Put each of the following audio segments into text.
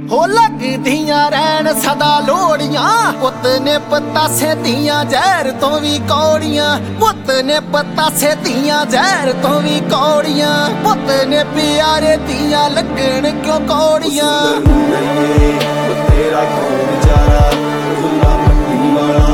हो लगदियां रहन सदा लोड़ियां पुत ने पतासे दियां जहर तो भी कौड़ियां पुत ने पतासे दियां जहर तो भी कौड़ियां पुत ने प्यारे दियां लगन क्यों कौड़ियां। तेरा कौन बेचारा दुल्ला पट्टी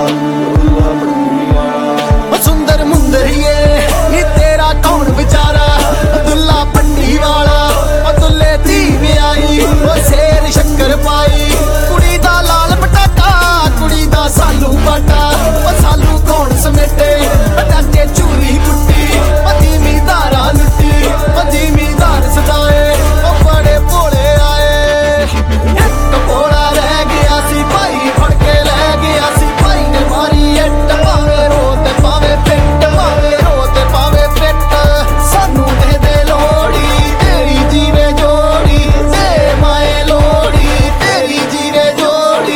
वाला सुंदर मुंदरिए ये तेरा कौन बेचारा दुल्ला पट्टी वाला दुल्ले दी ब्याई शेर शक्कर पाई कुड़ी दा लाल पटाका कुड़ी दा सालू बाटा सालू कौन समेटे पटाके चूरी कुट्टी जिमीदारा लुट्टी जिमीदार सदाए बड़े भोले आए। एक भोला रह गया सी भाई फड़ के लै गया सी भाई ने मारी इट पावे रोते पावे पिट पावे रोते पावे पिट सानू दे दे लोड़ी तेरी जीवे जोड़ी दे माए लोड़ी तेरी जीवे जोड़ी।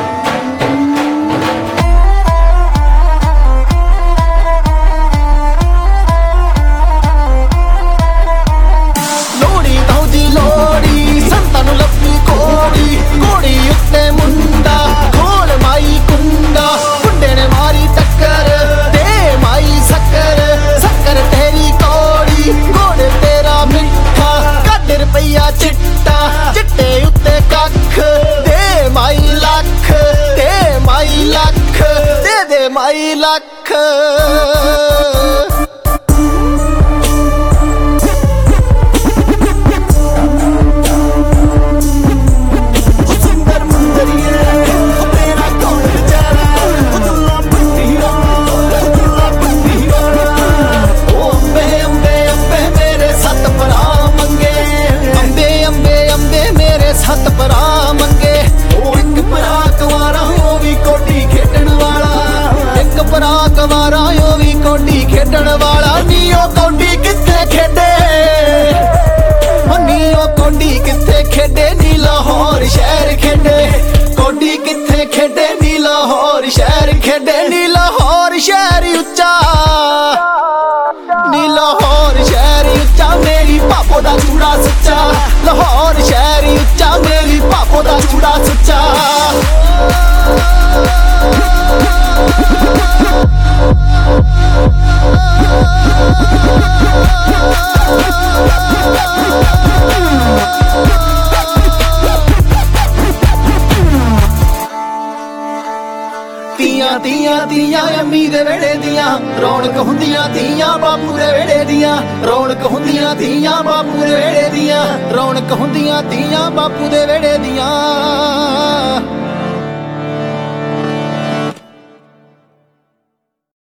लोड़ी दौदी लोड़ी संतां नूं लब्भी कोड़ी कोड़ी उत्ते मुंडा खोल माई कुंडा कुंडे ने मारी टक्कर दे माई शक्कर शक्कर तेरी कौड़ी गोड़ तेरा मिठा कद रुपया चिट्टा चिट्टे उत्ते कख दे माई लख दे माई लख दे माई लख। सुंदर मुंदरिए तेरा कौन बेचारा दुल्ला पट्टी वाला ओ अम्बे अम्बे अम्बे मेरे सत भरा मंगे अम्बे अम्बे अम्बे मेरे सत भरा मंगे ओ एक भरा कुंवारा ओ भी कोटी खेडण वाला एक भरा कुंवारा ओ भी कोटी खेडण वाला नीओ कोटी कित्थे खेडे नीओ कोटी कित्थे खेडे नी लाहौर शहर खेडे कोटी कित्थे खेडे नी लाहौर शहर खेडे नी लाहौर शहर उच्चा नी लाहौर शहर उच्चा मेरी पापो दा चूड़ा सच्चा लाहौर शहर उच्चा मेरी पापो दा चूड़ा सच्चा। तियां तियां तियां अम्मी दे वेड़े दियां रौनक हुंदियां तियां बापू दे वेड़े दियां रौनक हुंदियां तियां बापू दे वेड़े दियां रौनक हुंदियां तियां बापू दे वेड़े दियां।